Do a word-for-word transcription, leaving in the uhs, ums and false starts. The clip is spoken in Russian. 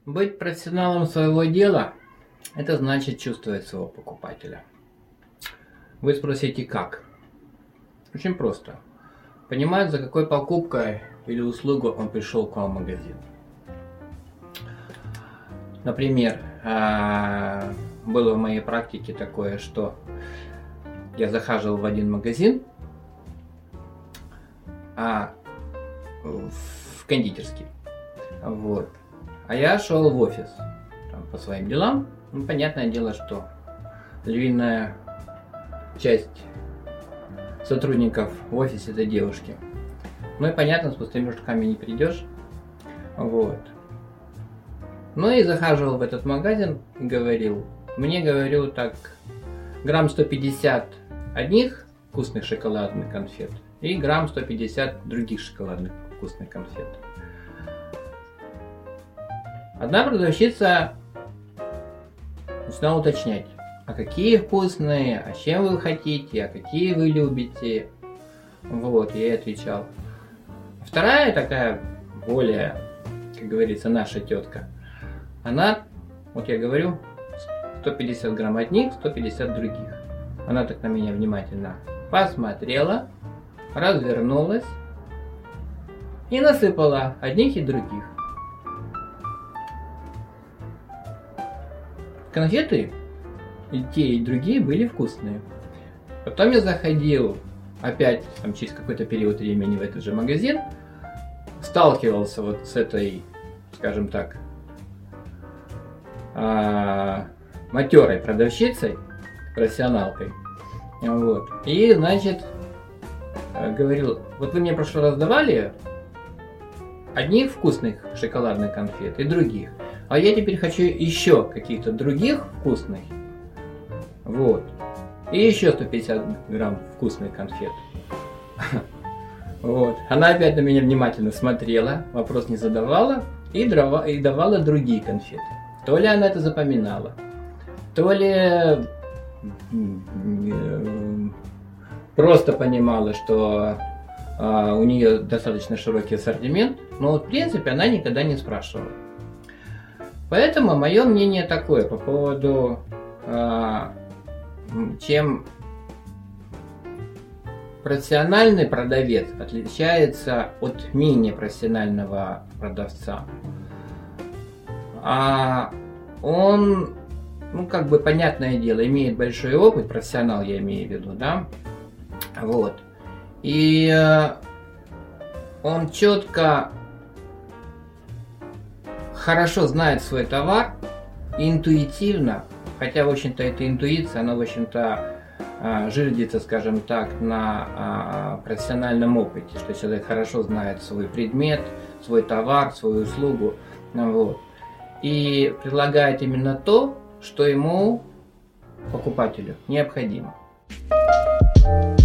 Быть профессионалом своего дела – это значит чувствовать своего покупателя. Вы спросите, как? Очень просто. Понимать, за какой покупкой или услугой он пришел к вам в магазин. Например, было в моей практике такое, что я захаживал в один магазин, а в кондитерский. Вот. А я шел в офис там, по своим делам. Ну, понятное дело, что львиная часть сотрудников в офисе это девушки. Ну и понятно, с пустыми руками не придешь. Вот. Ну и захаживал в этот магазин и говорил. Мне, говорю, так, грамм сто пятьдесят одних вкусных шоколадных конфет и грамм сто пятьдесят других шоколадных вкусных конфет. Одна продавщица начала уточнять, а какие вкусные, а чем вы хотите, а какие вы любите. Вот, я ей отвечал. Вторая такая, более, как говорится, наша тетка, она, вот я говорю, сто пятьдесят грамм одних, сто пятьдесят других. Она так на меня внимательно посмотрела, развернулась и насыпала одних и других. Конфеты и те, и другие были вкусные. Потом я заходил опять там, через какой-то период времени в этот же магазин, сталкивался вот с этой, скажем так, матерой продавщицей, профессионалкой. Вот. И, значит, говорил, вот вы мне в прошлый раз давали одних вкусных шоколадных конфет и других. А я теперь хочу еще каких-то других вкусных. Вот. И еще сто пятьдесят грамм вкусных конфет. Вот. Она опять на меня внимательно смотрела, вопрос не задавала и, дрова, и давала другие конфеты. То ли она это запоминала, то ли просто понимала, что а, у нее достаточно широкий ассортимент, но вот, в принципе она никогда не спрашивала. Поэтому мое мнение такое по поводу, а, чем профессиональный продавец отличается от менее профессионального продавца. А он, ну как бы понятное дело, имеет большой опыт, профессионал я имею в виду, да, вот. И он четко, хорошо знает свой товар, интуитивно, хотя, в общем-то, эта интуиция, она, в общем-то, жирдится, скажем так, на профессиональном опыте, что человек хорошо знает свой предмет, свой товар, свою услугу, вот, и предлагает именно то, что ему, покупателю, необходимо.